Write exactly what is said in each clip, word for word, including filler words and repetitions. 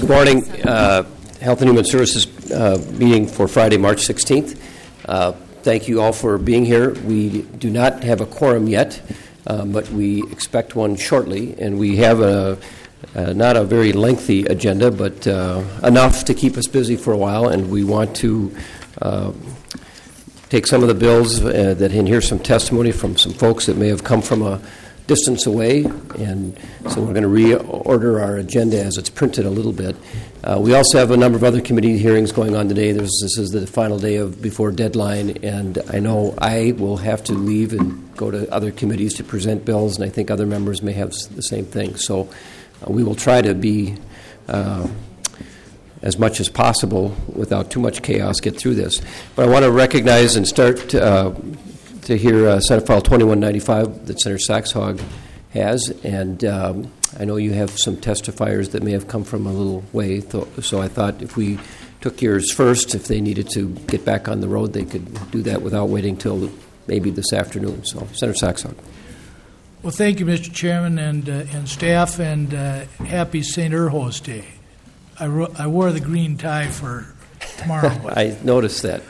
Good morning. Uh, Health and Human Services uh, meeting for Friday, March sixteenth. Uh, thank you all for being here. We do not have a quorum yet, um, but we expect one shortly, and we have a uh, not a very lengthy agenda, but uh, enough to keep us busy for a while, and we want to uh, take some of the bills uh, that and hear some testimony from some folks that may have come from a distance away, and so we're going to reorder our agenda as it's printed a little bit. Uh, we also have a number of other committee hearings going on today. There's, this is the final day of before deadline, and I know I will have to leave and go to other committees to present bills, and I think other members may have the same thing. So uh, we will try to be uh, as much as possible without too much chaos get through this. But I want to recognize and start uh, to hear uh, Senate File twenty-one ninety-five that Senator Saxhog has, and um, I know you have some testifiers that may have come from a little way, th- so I thought if we took yours first, if they needed to get back on the road, they could do that without waiting till maybe this afternoon. So, Senator Saxhog. Well, thank you, Mister Chairman and uh, and staff, and uh, happy Saint Urho's Day. I, ro- I wore the green tie for tomorrow. I noticed that.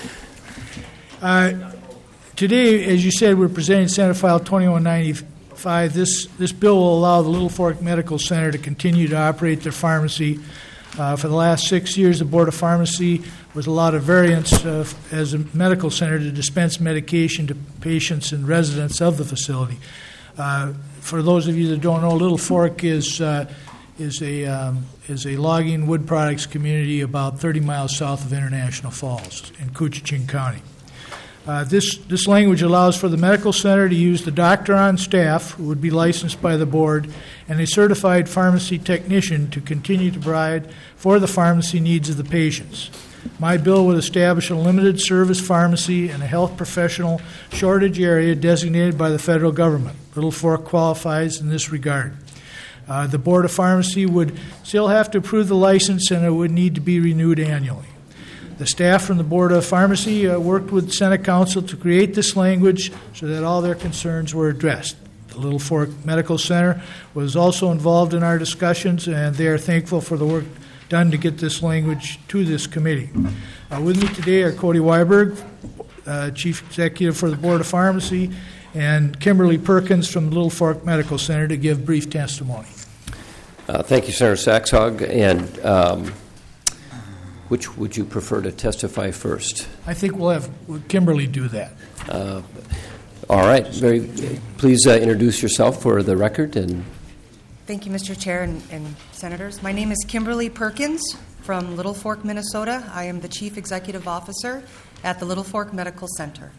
Uh, Today, as you said, we're presenting Senate File twenty-one ninety-five. This this bill will allow the Little Fork Medical Center to continue to operate their pharmacy. Uh, for the last six years, the Board of Pharmacy was allowed a variance uh, as a medical center to dispense medication to patients and residents of the facility. Uh, for those of you that don't know, Little Fork is uh, is a um, is a logging wood products community about thirty miles south of International Falls in Koochiching County. Uh, this this language allows for the medical center to use the doctor on staff, who would be licensed by the board, and a certified pharmacy technician to continue to provide for the pharmacy needs of the patients. My bill would establish a limited service pharmacy in a health professional shortage area designated by the federal government. Little Fork qualifies in this regard. Uh, the Board of Pharmacy would still have to approve the license, and it would need to be renewed annually. The staff from the Board of Pharmacy uh, worked with Senate Council to create this language so that all their concerns were addressed. The Little Fork Medical Center was also involved in our discussions, and they are thankful for the work done to get this language to this committee. Uh, with me today are Cody Weiberg, uh, Chief Executive for the Board of Pharmacy, and Kimberly Perkins from the Little Fork Medical Center to give brief testimony. Uh, thank you, Senator Saxhog. And um, which would you prefer to testify first? I think we'll have Kimberly do that. Uh, all right. Very. Please uh, introduce yourself for the record. And thank you, Mister Chair and, and Senators. My name is Kimberly Perkins from Little Fork, Minnesota. I am the Chief Executive Officer at the Little Fork Medical Center.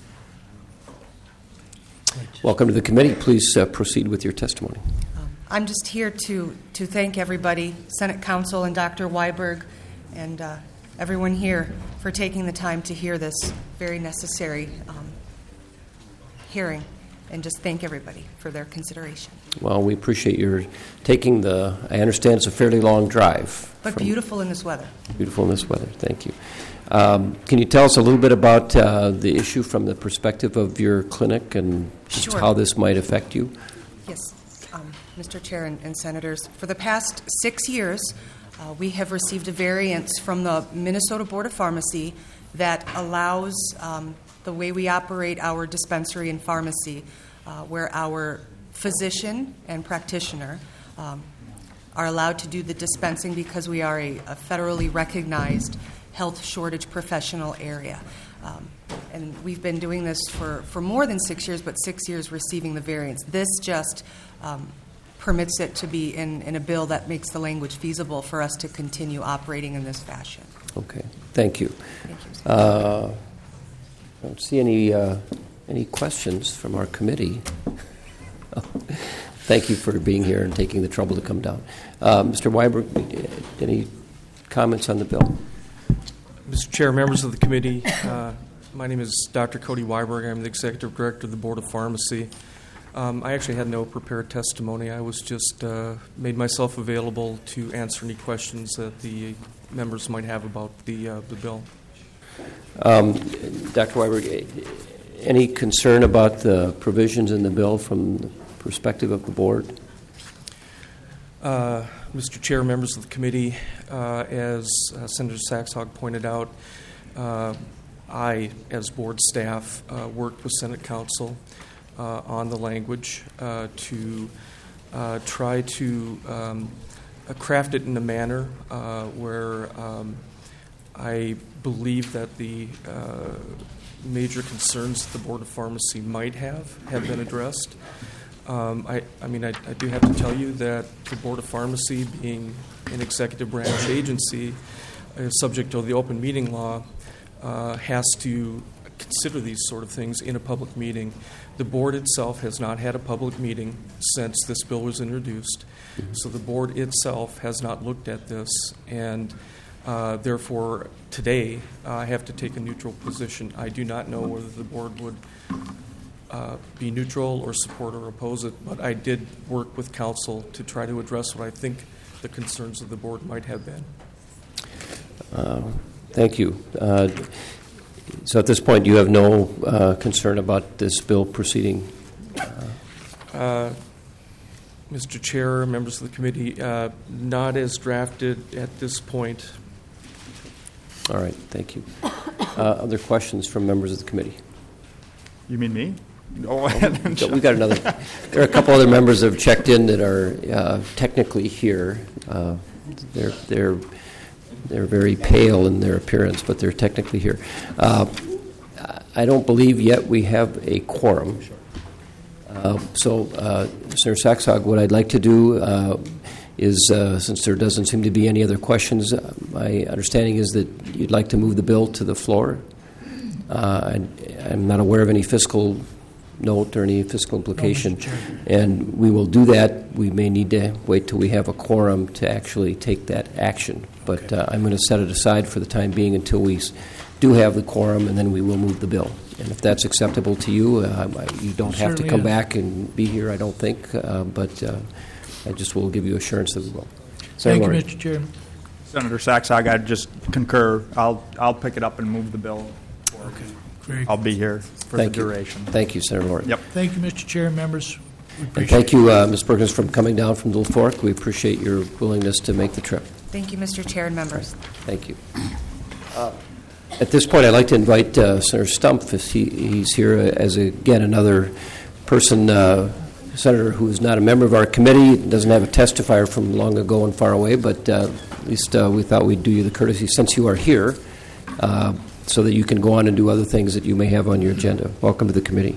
Welcome to the committee. Please uh, proceed with your testimony. Um, I'm just here to, to thank everybody, Senate Council and Doctor Weiberg, and uh, everyone here for taking the time to hear this very necessary um, hearing, and just thank everybody for their consideration. Well, we appreciate your taking the, I understand it's a fairly long drive. But beautiful in this weather. Beautiful in this weather, thank you. Um, can you tell us a little bit about uh, the issue from the perspective of your clinic and just Sure. how this might affect you? Yes, um, Mister Chair and, and Senators, for the past six years, Uh, we have received a variance from the Minnesota Board of Pharmacy that allows um, the way we operate our dispensary and pharmacy, uh, where our physician and practitioner um, are allowed to do the dispensing because we are a, a federally recognized health shortage professional area. Um, and we've been doing this for, for more than six years, but six years receiving the variance. This just um, permits it to be in, in a bill that makes the language feasible for us to continue operating in this fashion. Okay, thank you. Thank you. Uh, I don't see any uh, any questions from our committee. Thank you for being here and taking the trouble to come down. Uh, Mister Weiberg, any comments on the bill? Mister Chair, members of the committee, uh, my name is Doctor Cody Weiberg. I'm the Executive Director of the Board of Pharmacy. Um, I actually had no prepared testimony. I was just uh, made myself available to answer any questions that the members might have about the uh, the bill. Um, Doctor Weiberg, any concern about the provisions in the bill from the perspective of the board? Uh, Mister Chair, members of the committee, uh, as uh, Senator Saxhog pointed out, uh, I, as board staff, uh, worked with Senate Counsel uh, on the language uh, to uh, try to um, uh, craft it in a manner uh, where um, I believe that the uh, major concerns that the Board of Pharmacy might have have been addressed. Um, I, I mean, I, I do have to tell you that the Board of Pharmacy, being an executive branch agency, uh, subject to the open meeting law, uh, has to consider these sort of things in a public meeting. The board itself has not had a public meeting since this bill was introduced, so the board itself has not looked at this, and uh, therefore today uh, I have to take a neutral position. I do not know whether the board would Uh, be neutral or support or oppose it, but I did work with counsel to try to address what I think the concerns of the board might have been. Uh, thank you. Uh, so at this point, you have no uh, concern about this bill proceeding? Uh, Mister Chair, members of the committee, uh, not as drafted at this point. All right, thank you. Uh, other questions from members of the committee? You mean me? Oh, we got another. There are a couple other members that have checked in that are uh, technically here. Uh, they're they're they're very pale in their appearance, but they're technically here. Uh, I don't believe yet we have a quorum. Uh, so, uh, Senator Saxhog, what I'd like to do uh, is, uh, since there doesn't seem to be any other questions, uh, my understanding is that you'd like to move the bill to the floor. Uh, I'm not aware of any fiscal note or any fiscal implication, no, and we will do that. We may need to wait till we have a quorum to actually take that action, but okay. uh, I'm going to set it aside for the time being until we do have the quorum, and then we will move the bill. And if that's acceptable to you, uh, you don't have to Certainly come is. back and be here, I don't think, uh, but uh, I just will give you assurance that we will. Thank Senator you, Laurie. Mister Chairman. Senator Saxhog, I just concur. I'll I'll pick it up and move the bill. Okay. Very I'll be here for Thank the you. duration. Thank you, Senator Laurie. Yep. Thank you, Mister Chair, members. We And appreciate thank you, uh, Miz Perkins, for coming down from Little Fork. We appreciate your willingness to make the trip. Thank you, Mister Chair and members. Thank you. Uh, at this point, I'd like to invite uh, Senator Stumpf. If he, he's here as, a, again, another person, uh, senator who is not a member of our committee, doesn't have a testifier from long ago and far away, but uh, at least uh, we thought we'd do you the courtesy, since you are here, uh, so that you can go on and do other things that you may have on your agenda. Welcome to the committee.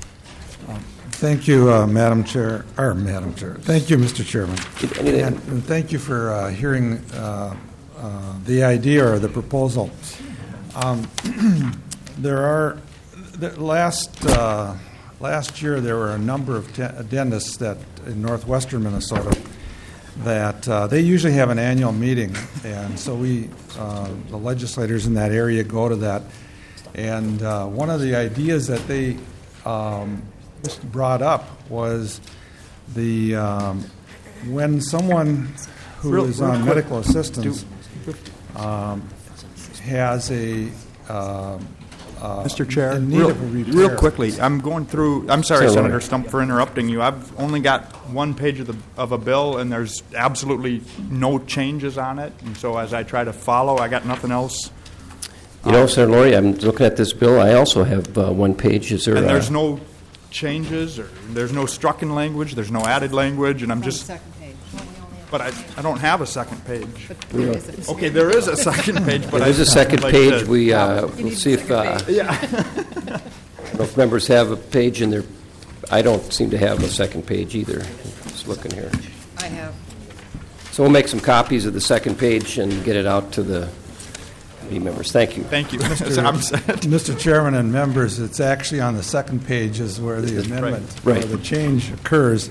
Thank you, uh, Madam Chair, or Madam Chair. Thank you, Mister Chairman. Anything? And, and thank you for uh, hearing uh, uh, the idea or the proposal. Um, there are, the last uh, last year there were a number of te- dentists that in northwestern Minnesota that uh, they usually have an annual meeting, and so we, uh, the legislators in that area, go to that. And uh, one of the ideas that they um, brought up was the um, when someone who Real- is real on quick, medical assistance um, has a uh, uh, Mister Chair, in need real, of a repair. real quickly, I'm going through. I'm sorry, Senator Senator Laurie. Stump, for interrupting you. I've only got one page of the of a bill, and there's absolutely no changes on it. And so, as I try to follow, I got nothing else. You know, Senator Laurie, I'm looking at this bill. I also have uh, one page. Is there? And uh, there's no changes, or there's no strucken language, there's no added language, and I'm just. Second page. But I, I don't have a second page. There isn't. Okay, there is a second page, but There's I, a second like page. to- We uh, You we'll need see a if second uh, page. Yeah. I don't know if members have a page in their. I don't seem to have a second page either. Just looking here. I have. So we'll make some copies of the second page and get it out to the committee members. Thank you. Thank you. I'm set. Mister Chairman and members, it's actually on the second page is where the amendment, Right. where the change occurs.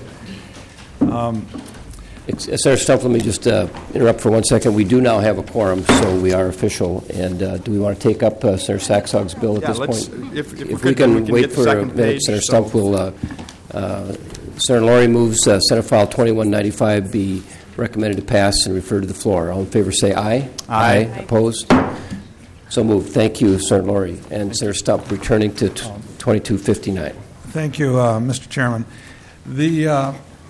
Ex- uh, Senator Stumpf, let me just uh, interrupt for one second. We do now have a quorum, so we are official. And uh, do we want to take up uh, Senator Saxhog's bill at Yeah, this let's- point? if- if we we could, can, then we can wait get the for a second minute, page, Senator so- Stumpf will. Uh, uh, Senator Laurie moves uh, Senate File twenty-one ninety-five be recommended to pass and refer to the floor. All in favor say aye. Aye. Opposed? So moved. Thank you, Senator Laurie. And Senator Stumpf, returning to t- twenty-two fifty-nine. Thank you, uh, Mister Chairman. The uh,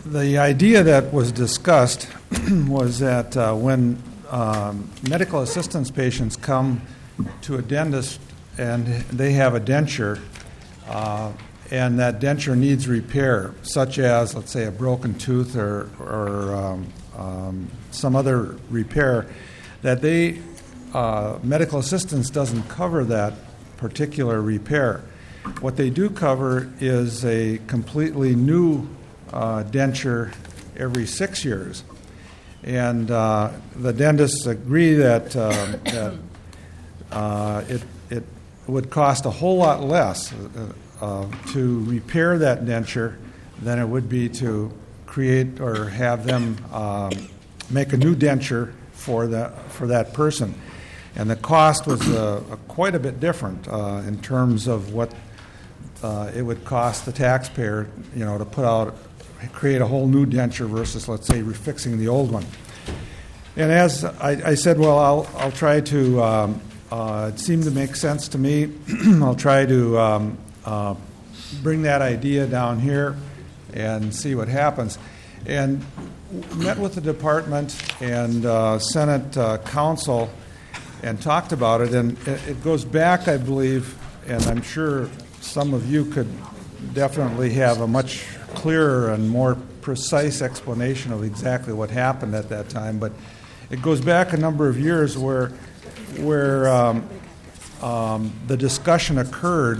the idea that was discussed was that uh, when um, medical assistance patients come to a dentist and they have a denture, uh, and that denture needs repair, such as, let's say, a broken tooth or, or um, um, some other repair, that they uh, medical assistance doesn't cover that particular repair. What they do cover is a completely new uh, denture every six years. And uh, the dentists agree that, uh, that uh, it, it would cost a whole lot less uh, uh, to repair that denture than it would be to create or have them um, make a new denture for that, for that person. And the cost was uh, quite a bit different uh, in terms of what uh, it would cost the taxpayer, you know, to put out, create a whole new denture versus, let's say, refixing the old one. And as I, I said, well, I'll, I'll try to, um, uh, it seemed to make sense to me. I'll try to um, uh, bring that idea down here and see what happens. And met with the department and uh, Senate uh, counsel and talked about it. And it, it goes back, I believe, and I'm sure some of you could definitely have a much clearer and more precise explanation of exactly what happened at that time. But it goes back a number of years where where um, um, the discussion occurred,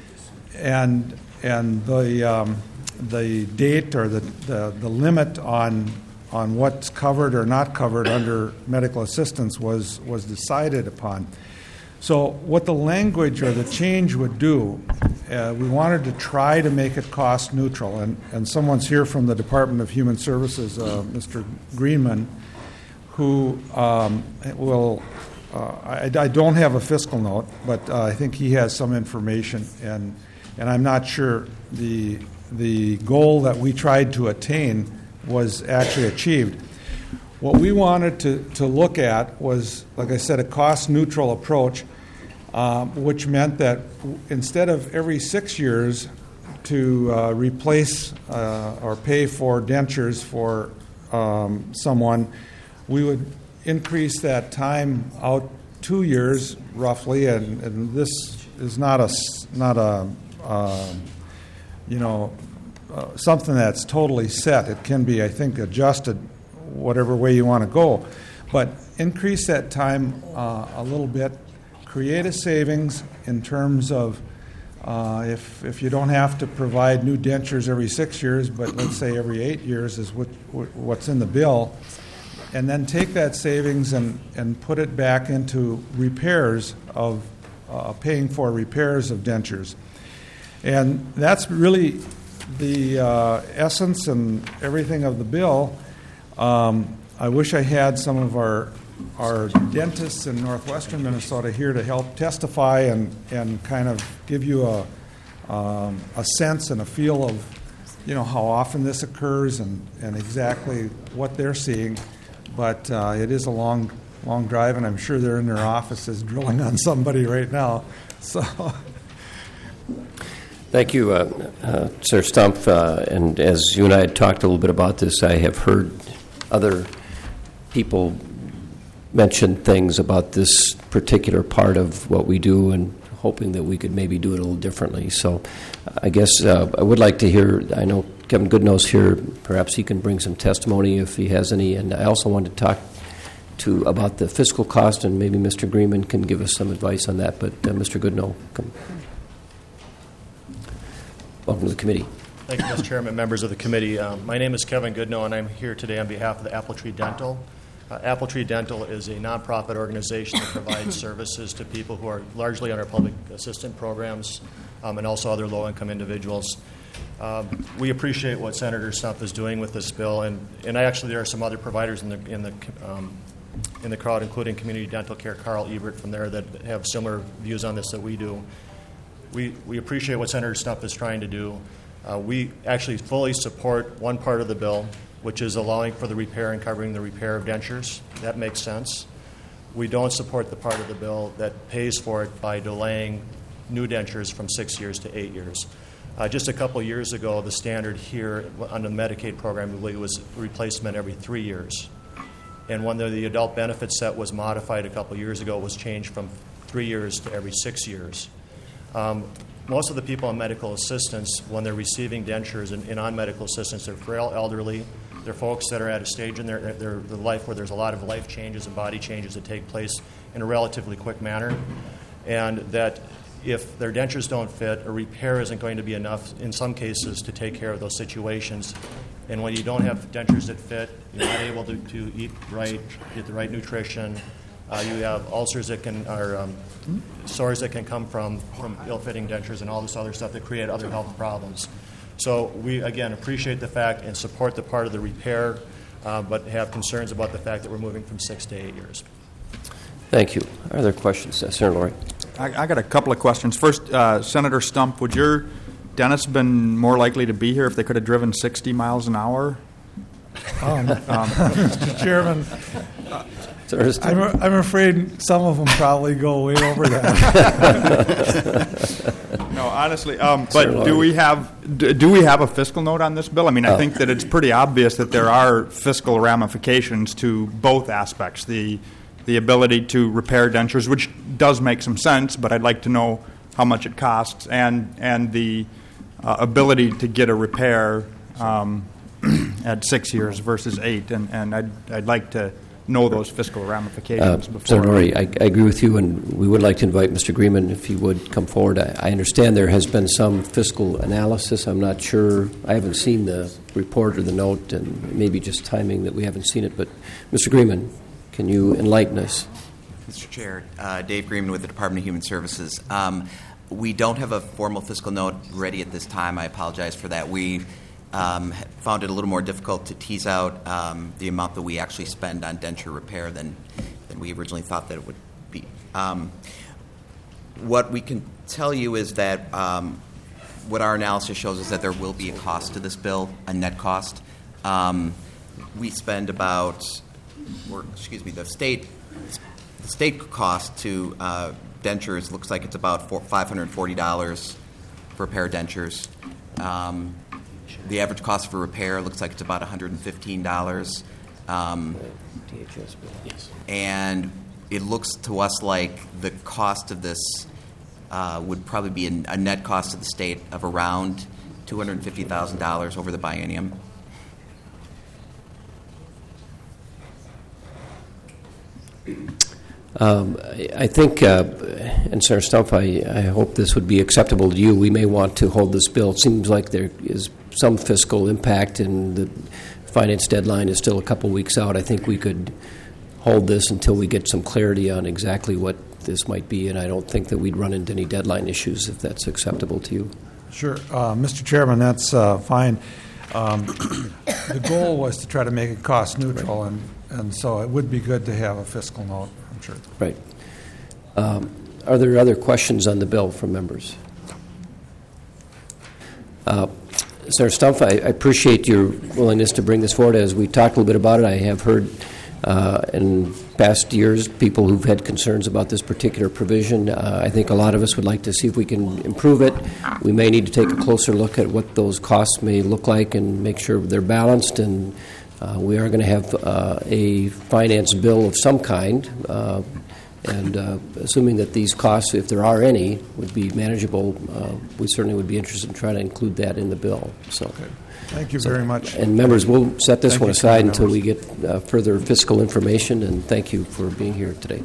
and and the um, the date or the, the, the limit on on what's covered or not covered under medical assistance was was decided upon. So what the language or the change would do, uh, we wanted to try to make it cost neutral. And, and someone's here from the Department of Human Services, uh, Mister Greenman, who um, will, uh, I, I don't have a fiscal note, but uh, I think he has some information, and and I'm not sure the the goal that we tried to attain was actually achieved. What we wanted to, to look at was, like I said, a cost-neutral approach, um, which meant that instead of every six years to uh, replace uh, or pay for dentures for um, someone, we would increase that time out two years roughly, and, and this is not a not a uh, you know uh, something that's totally set. It can be, I think, adjusted whatever way you want to go, but increase that time uh, a little bit, create a savings in terms of uh, if if you don't have to provide new dentures every six years, but let's say every eight years is what, what's in the bill, and then take that savings and, and put it back into repairs of uh, paying for repairs of dentures. And that's really the uh, essence and everything of the bill. Um, I wish I had some of our our dentists in northwestern Minnesota here to help testify and, and kind of give you a um, a sense and a feel of, you know, how often this occurs and, and exactly what they're seeing. But uh, it is a long long drive, and I'm sure they're in their offices drilling on somebody right now. So. Thank you, uh, uh, Sir Stumpf. Uh, and as you and I had talked a little bit about this, I have heard other people mention things about this particular part of what we do, and hoping that we could maybe do it a little differently. So I guess uh, I would like to hear, I know Kevin Goodnoe's here, perhaps he can bring some testimony if he has any, and I also wanted to talk to about the fiscal cost, and maybe Mister Greenman can give us some advice on that, but uh, Mister Goodnoe, come. Welcome to the committee. Thank you, Mister Chairman, members of the committee. Um, my name is Kevin Goodnoe, and I'm here today on behalf of the Apple Tree Dental. Uh, Apple Tree Dental is a nonprofit organization that provides services to people who are largely under public assistance programs um, and also other low-income individuals. Um, we appreciate what Senator Stumpf is doing with this bill, and, and actually there are some other providers in the in the um, in the crowd, including Community Dental Care, Carl Ebert from there, that have similar views on this that we do. We we appreciate what Senator Stumpf is trying to do. Uh, we actually fully support one part of the bill, which is allowing for the repair and covering the repair of dentures. That makes sense. We don't support the part of the bill that pays for it by delaying new dentures from six years to eight years. Uh, just a couple years ago, the standard here under the Medicaid program I believe was replacement every three years. And when the, the adult benefit set was modified a couple years ago, it was changed from three years to every six years. Um, most of the people on medical assistance, when they're receiving dentures and, and on medical assistance, they're frail elderly. They're folks that are at a stage in their, their, their life where there's a lot of life changes and body changes that take place in a relatively quick manner. And that if their dentures don't fit, a repair isn't going to be enough in some cases to take care of those situations. And when you don't have dentures that fit, you're not able to, to eat right, get the right nutrition. Uh, you have ulcers that can, or um, sores that can come from, from ill-fitting dentures and all this other stuff that create other health problems. So we, again, appreciate the fact and support the part of the repair, uh, but have concerns about the fact that we're moving from six to eight years. Thank you. Are there questions? Uh, Senator Laurie. I, I got a couple of questions. First, uh, Senator Stump, would your dentist been more likely to be here if they could have driven sixty miles an hour? Um, Mister Chairman, Senator Stump. I'm, I'm afraid some of them probably go way over that. No, honestly, um, but do we have do, do we have a fiscal note on this bill? I mean, I Oh. think that it's pretty obvious that there are fiscal ramifications to both aspects. The the ability to repair dentures, which does make some sense, but I'd like to know how much it costs, and and the uh, ability to get a repair um, at six years versus eight, and, and I'd I'd like to know those fiscal ramifications Uh, before. Senator Laurie, I, I agree with you, and we would like to invite Mister Greenman if he would come forward. I, I understand there has been some fiscal analysis. I'm not sure. I haven't seen the report or the note, and maybe just timing that we haven't seen it. But Mister Greenman, can you enlighten us? Mister Chair, uh, Dave Greenman with the Department of Human Services. Um, we don't have a formal fiscal note ready at this time. I apologize for that. We um, found it a little more difficult to tease out um, the amount that we actually spend on denture repair than, than we originally thought that it would be. Um, what we can tell you is that um, what our analysis shows is that there will be a cost to this bill, a net cost. Um, we spend about, or excuse me, the state the state cost to uh, dentures looks like it's about four, five hundred forty dollars for a pair of dentures. Um, the average cost for repair looks like it's about one hundred fifteen dollars. Um, and it looks to us like the cost of this uh, would probably be a, a net cost to the state of around two hundred fifty thousand dollars over the biennium. Um, I, I think, uh, and Senator Stump, I, I hope this would be acceptable to you. We may want to hold this bill. It seems like there is some fiscal impact, and the finance deadline is still a couple weeks out. I think we could hold this until we get some clarity on exactly what this might be, and I don't think that we'd run into any deadline issues if that's acceptable to you. Sure. Uh, Mister Chairman, that's uh, fine. Um, the goal was to try to make it cost neutral, and, and so it would be good to have a fiscal note, I'm sure. Right. Um, are there other questions on the bill from members? Uh, Senator Stumpf, I, I appreciate your willingness to bring this forward. As we talked a little bit about it, I have heard uh, in past years people who've had concerns about this particular provision. Uh, I think a lot of us would like to see if we can improve it. We may need to take a closer look at what those costs may look like and make sure they're balanced. And uh, we are going to have uh, a finance bill of some kind. Uh, And uh, assuming that these costs, if there are any, would be manageable, uh, we certainly would be interested in trying to include that in the bill. So, Okay. Thank you so, very much. And members, we'll set this Thank one you, aside members. until we get uh, further fiscal information, and thank you for being here today.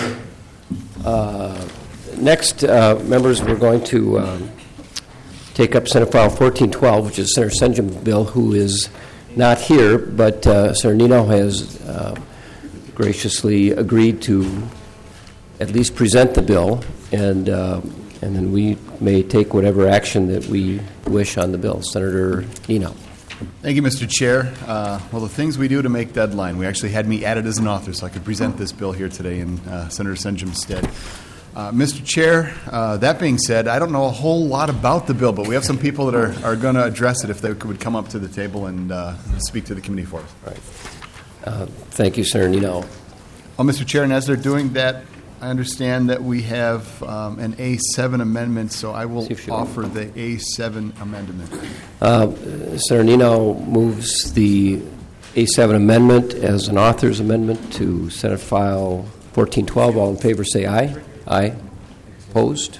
Uh, next, uh, members, we're going to um, take up Senate File fourteen twelve, which is Senator Senjum's bill, who is not here, but uh, Senator Nino has uh, graciously agreed to at least present the bill, and uh, and then we may take whatever action that we wish on the bill. Senator Nino. Thank you, Mister Chair. Uh, well, the things we do to make deadline, we actually had me added as an author so I could present this bill here today in uh, Senator Senjum's stead. Uh, Mister Chair, uh, that being said, I don't know a whole lot about the bill, but we have some people that are, are going to address it if they would come up to the table and uh, speak to the committee for us. Right. Uh, thank you, Senator Nino. Well, Mister Chair, and as they're doing that, I understand that we have um, an A seven amendment, so I will See if she- offer the A seven amendment. Uh, Senator Nino moves the A seven amendment as an author's amendment to Senate File fourteen twelve. All in favor say aye. Aye. Opposed?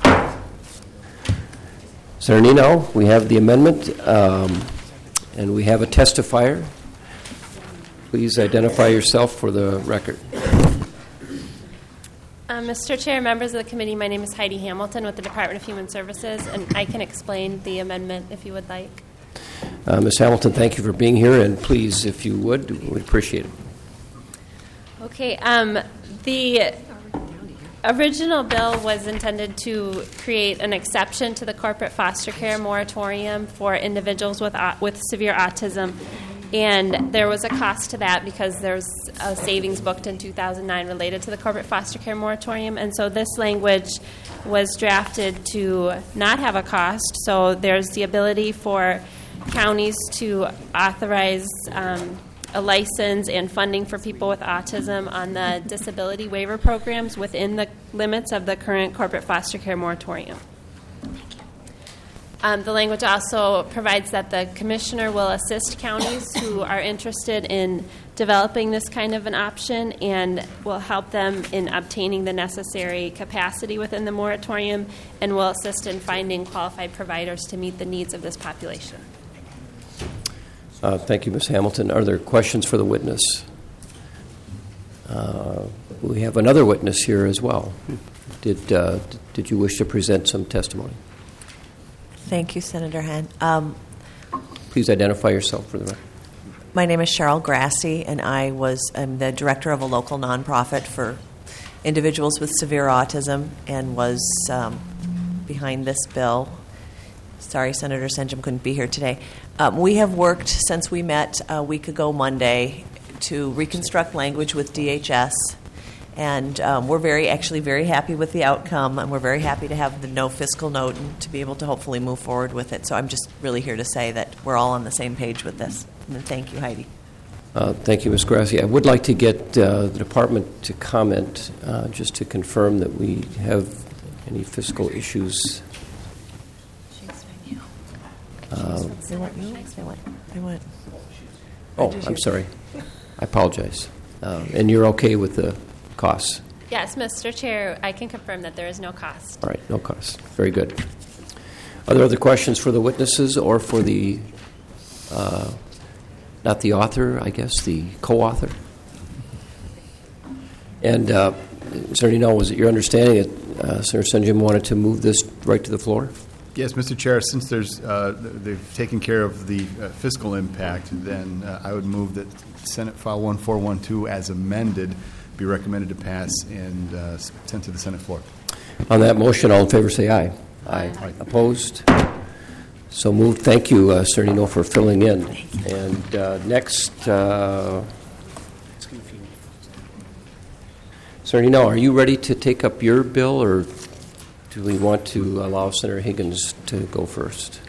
Senator Nino, we have the amendment, um, and we have a testifier. Please identify yourself for the record. Um, Mister Chair, members of the committee, my name is Heidi Hamilton with the Department of Human Services, and I can explain the amendment if you would like. Uh, Miz Hamilton, thank you for being here, and please, if you would, we'd appreciate it. Okay, um, the original bill was intended to create an exception to the corporate foster care moratorium for individuals with au- with severe autism. And there was a cost to that because there's a savings booked in two thousand nine related to the corporate foster care moratorium. And so this language was drafted to not have a cost. So there's the ability for counties to authorize um, a license and funding for people with autism on the disability waiver programs within the limits of the current corporate foster care moratorium. Um, the language also provides that the commissioner will assist counties who are interested in developing this kind of an option and will help them in obtaining the necessary capacity within the moratorium and will assist in finding qualified providers to meet the needs of this population. Uh, thank you, Miz Hamilton. Are there questions for the witness? Uh, we have another witness here as well. Did, uh, did you wish to present some testimony? Thank you, Senator Hahn. Um, Please identify yourself for the record. my name is Cheryl Grassi, and I was I'm the director of a local nonprofit for individuals with severe autism, and was um, behind this bill. Sorry, Senator Senjum couldn't be here today. Um, we have worked since we met a week ago Monday to reconstruct language with D H S. And um, we're very, actually very happy with the outcome, and we're very happy to have the no fiscal note and to be able to hopefully move forward with it. So I'm just really here to say that we're all on the same page with this. And thank you, Heidi. Uh, thank you, Miz Grassi. I would like to get uh, the department to comment, uh, just to confirm that we have any fiscal issues. Uh, They want you? They want, they want. oh, I'm sorry. I apologize. Uh, and you're okay with the costs? Yes, Mister Chair, I can confirm that there is no cost. All right, no costs. Very good. Are there other questions for the witnesses or for the, uh, not the author, I guess, the co-author? And, uh, Senator Nino, was it your understanding that uh, Senator Senjum wanted to move this right to the floor? Yes, Mister Chair, since there's, uh, they've taken care of the uh, fiscal impact, then uh, I would move that Senate File one four one two as amended be recommended to pass and uh, sent to the Senate floor. On that motion, all in favor say aye. Aye. Aye. Opposed? So moved. Thank you, uh, Senator Nino, for filling in. And uh, next, uh, Senator Nino, are you ready to take up your bill, or do we want to allow Senator Higgins to go first?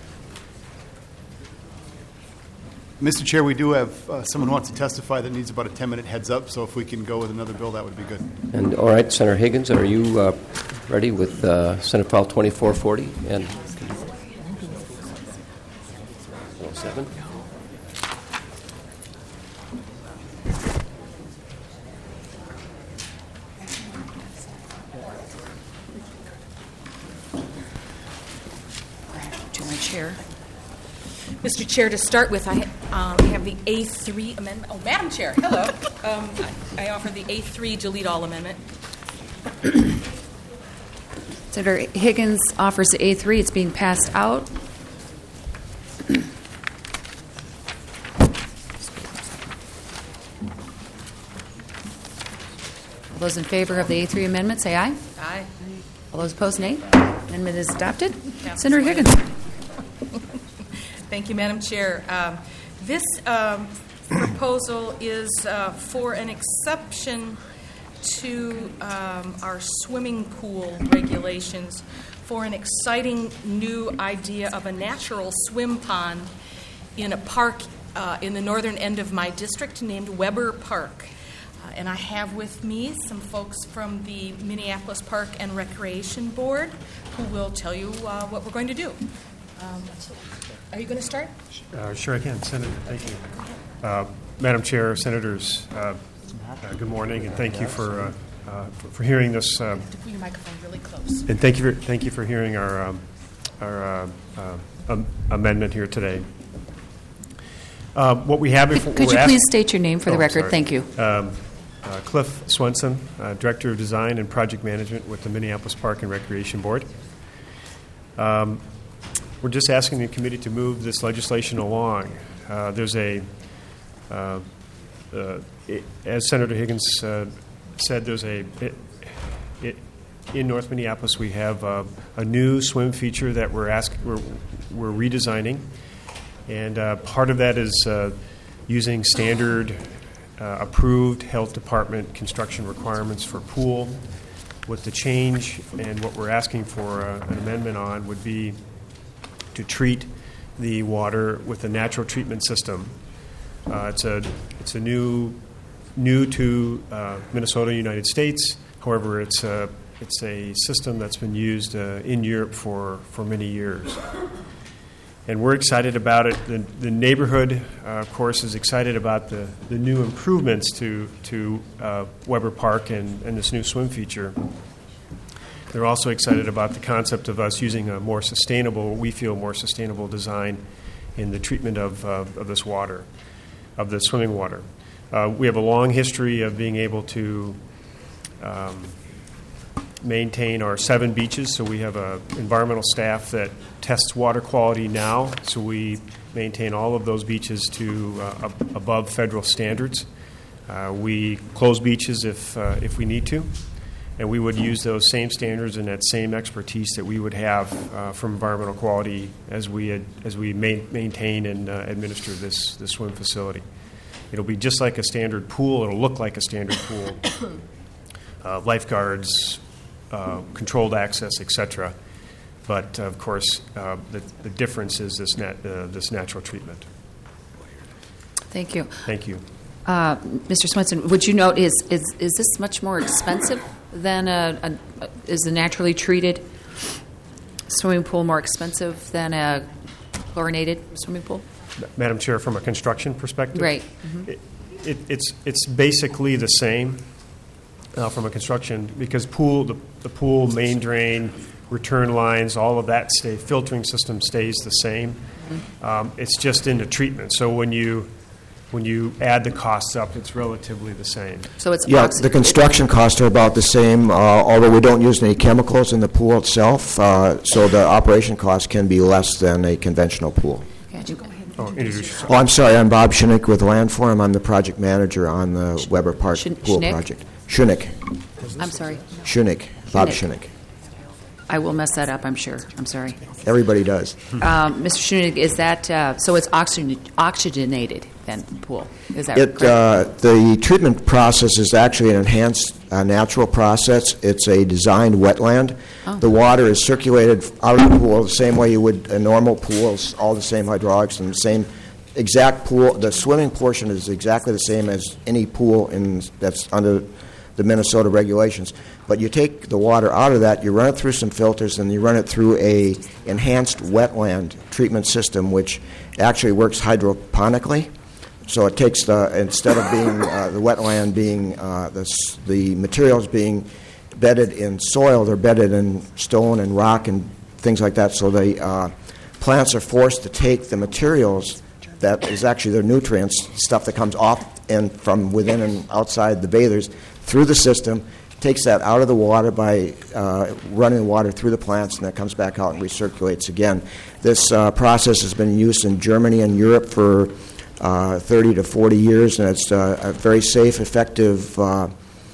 Mister Chair, we do have uh, someone who wants to testify that needs about a ten-minute heads up, so if we can go with another bill, that would be good. And all right, Senator Higgins, are you uh, ready with uh, Senate File twenty-four forty and oh seven? To my chair. Mister Chair, to start with, I um, have the A three amendment. Oh, Madam Chair, hello. um, I, I offer the A three delete all amendment. Senator Higgins offers the A three. It's being passed out. All those in favor of the A three amendment, say aye. Aye. All those opposed, nay. Amendment is adopted. Senator Higgins. Thank you, Madam Chair. Um, this um, proposal is uh, for an exception to um, our swimming pool regulations for an exciting new idea of a natural swim pond in a park uh, in the northern end of my district named Weber Park. Uh, and I have with me some folks from the Minneapolis Park and Recreation Board who will tell you uh, what we're going to do. Um, are you going to start? Uh, sure I can. Senator, thank you. Uh, Madam Chair, Senators, uh, uh, good morning, and thank you for uh, uh, for, for hearing this. Uh, to put your microphone really close. And thank you for thank you for hearing our um, our uh, uh, um, amendment here today. Uh, what we have before. Could, could you asked, please state your name for the oh, record? sorry. Thank you. Um, uh, Cliff Swenson, uh, Director of Design and Project Management with the Minneapolis Park and Recreation Board. Um, we're just asking the committee to move this legislation along. Uh, there's a, uh, uh, it, as Senator Higgins uh, said, there's a, it, it, in North Minneapolis we have uh, a new swim feature that we're asking, we're, we're redesigning, and uh, part of that is uh, using standard uh, approved health department construction requirements for pool. With the change, and what we're asking for uh, an amendment on would be to treat the water with a natural treatment system. Uh, it's a it's a new new to uh, Minnesota, United States. However, it's a it's a system that's been used uh, in Europe for, for many years, and we're excited about it. The, the neighborhood, uh, of course, is excited about the, the new improvements to to uh, Weber Park and, and this new swim feature. They're also excited about the concept of us using a more sustainable, we feel more sustainable design in the treatment of, uh, of this water, of the swimming water. Uh, we have a long history of being able to um, maintain our seven beaches, so we have an environmental staff that tests water quality now, so we maintain all of those beaches to uh, ab- above federal standards. Uh, we close beaches if uh, if we need to. And we would use those same standards and that same expertise that we would have uh, from environmental quality as we had, as we ma- maintain and uh, administer this this swim facility. It'll be just like a standard pool. It'll look like a standard pool. Uh, lifeguards, uh, controlled access, et cetera. But of course, uh, the, the difference is this nat- uh, this natural treatment. Thank you. Thank you. Uh, Mister Swenson, would you note, is, is, is this much more expensive than a, a, is a naturally treated swimming pool more expensive than a chlorinated swimming pool? Madam Chair, from a construction perspective? Right. Mm-hmm. It, it, it's, it's basically the same uh, from a construction, because pool, the, the pool, main drain, return lines, all of that stay, filtering system stays the same. Mm-hmm. Um, it's just in the treatment. So when you When you add the costs up, it's relatively the same. So it's yeah. oxy- The construction costs are about the same, uh, although we don't use any chemicals in the pool itself. Uh, so the operation costs can be less than a conventional pool. Okay, you go ahead. Oh, introduce yourself. Oh, I'm sorry. I'm Bob Schunig with Landform. I'm the project manager on the Weber Park Sch- pool Schnick? project. Schunig. I'm sorry. Schunig. Bob Schnick. Schunig. I will mess that up, I'm sure. I'm sorry. Everybody does. Um, Mister Schunig, is that, uh, so it's oxygen- oxygenated, then, pool? Is that It, correct? uh, the treatment process is actually an enhanced uh, natural process. It's a designed wetland. Oh. The water is circulated out of the pool the same way you would a normal pool, it's all the same hydraulics and the same exact pool. The swimming portion is exactly the same as any pool in, that's under the Minnesota regulations. But you take the water out of that, you run it through some filters, and you run it through a enhanced wetland treatment system, which actually works hydroponically. So it takes the, instead of being uh, the wetland being uh, the the materials being bedded in soil, they're bedded in stone and rock and things like that. So the uh, plants are forced to take the materials that is actually their nutrients, stuff that comes off and from within and outside the bathers, through the system, takes that out of the water by uh, running the water through the plants, and that comes back out and recirculates again. This uh, process has been used in Germany and Europe for uh, thirty to forty years, and it's uh, a very safe, effective uh,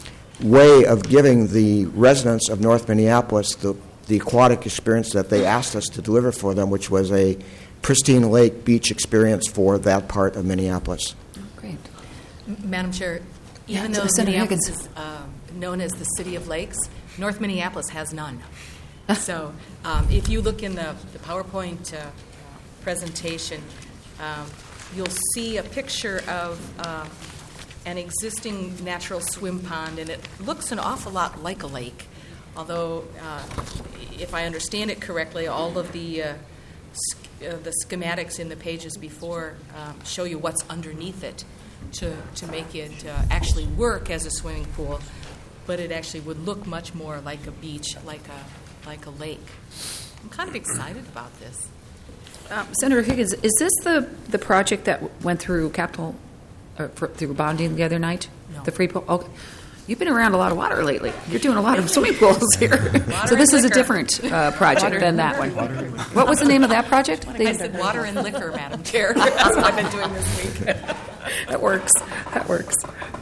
way of giving the residents of North Minneapolis the, the aquatic experience that they asked us to deliver for them, which was a pristine lake beach experience for that part of Minneapolis. Great. Madam Chair, Yeah, even though Senator Minneapolis Higgins. is uh, known as the City of Lakes, North Minneapolis has none. So um, if you look in the, the PowerPoint uh, presentation, um, you'll see a picture of uh, an existing natural swim pond, and it looks an awful lot like a lake. Although, uh, if I understand it correctly, all of the uh, sch- uh, the schematics in the pages before um, show you what's underneath it to to make it uh, actually work as a swimming pool, but it actually would look much more like a beach, like a like a lake. I'm kind of excited about this. Um, Senator Higgins, is this the, the project that went through capital, or for, through bonding the other night? No. The free pool? Okay. You've been around a lot of water lately. You're doing a lot of swimming pools here. So this is a different uh, project Water than that one. What was the name of that project? I said water and liquor, Madam Chair. That's what I've been doing this week. That works. That works.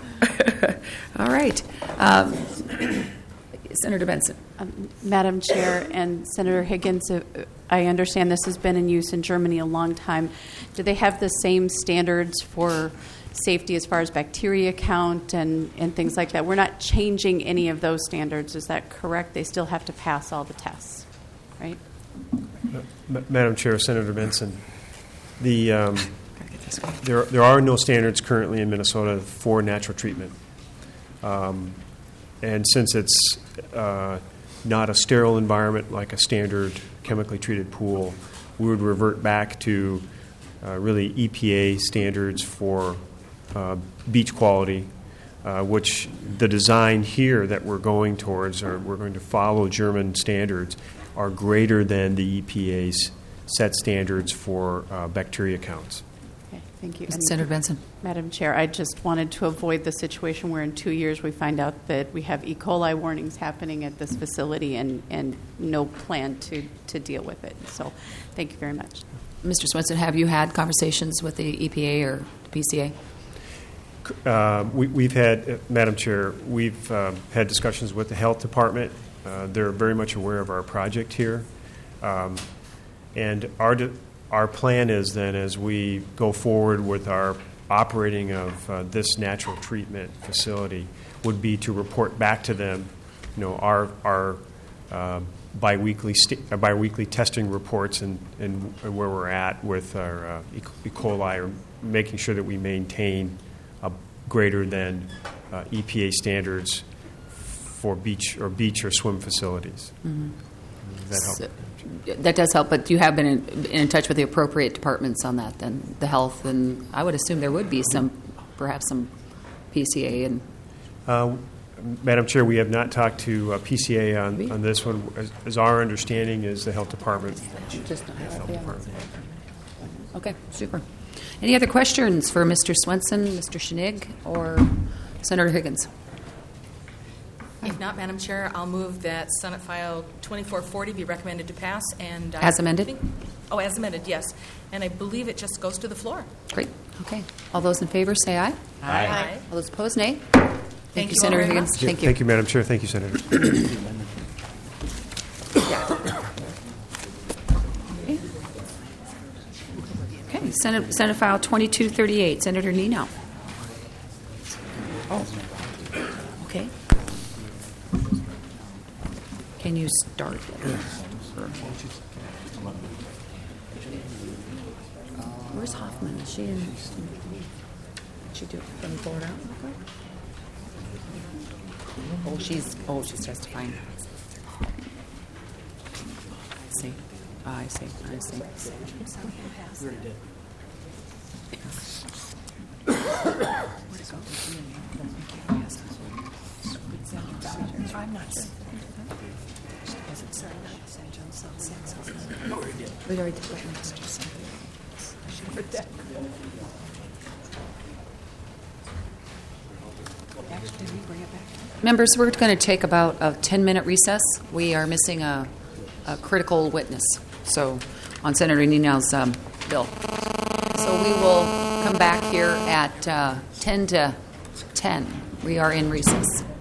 All right. Um, Senator Benson. Um, Madam Chair and Senator Higgins, uh, I understand this has been in use in Germany a long time. Do they have the same standards for safety as far as bacteria count and, and things like that? We're not changing any of those standards. Is that correct? They still have to pass all the tests, right? M- Madam Chair, Senator Benson, the um, there there are no standards currently in Minnesota for natural treatment, um, and since it's uh, not a sterile environment like a standard chemically treated pool, we would revert back to uh, really E P A standards for uh, beach quality, uh, which the design here that we're going towards, or we're going to follow German standards, are greater than the E P A's set standards for uh, bacteria counts. Okay, thank you. Senator Benson. Madam Chair, I just wanted to avoid the situation where in two years we find out that we have E. coli warnings happening at this facility and, and no plan to, to deal with it. So thank you very much. Mister Swenson, have you had conversations with the E P A or the P C A? Uh, we, we've had, uh, Madam Chair, we've uh, had discussions with the Health Department. Uh, they're very much aware of our project here. Um, and our, de- our plan is then, as we go forward with our operating of uh, this natural treatment facility, would be to report back to them, you know, our, our uh, biweekly, st- uh, biweekly testing reports and, and, and where we're at with our uh, E. coli, or making sure that we maintain a greater than uh, E P A standards for beach or beach or swim facilities. Mm-hmm. Does that help? So, that does help, but you have been in, in touch with the appropriate departments on that, then, the health, and I would assume there would be some, perhaps some P C A. And uh, Madam Chair, we have not talked to uh, P C A on, on this one. As, as our understanding is the Health Department. Just not health department. Okay, super. Any other questions for Mister Swenson, Mister Schnig, or Senator Higgins? If not, Madam Chair, I'll move that Senate File twenty-four forty be recommended to pass. And As I amended? think- oh, as amended, yes. And I believe it just goes to the floor. Great. Okay. All those in favor say aye. Aye. Aye. All those opposed, nay. Thank, Thank you, you all Senator very Higgins. much. Thank you. Thank you, Madam Chair. Thank you, Senator. Okay. Senate, Senate File twenty-two thirty-eight, Senator Nino. Oh. Okay. Can you start? Where's Hoffman? Is she in? Did she do it? Can we pull it out? Oh, she's. Oh, she's testifying. I see. Oh, I see. I see. We already did. I'm not. We already did. Members, we're going to take about a ten-minute recess. We are missing a, a critical witness, so on Senator Nino's um, bill. So we will come back here at uh, ten to ten. We are in recess.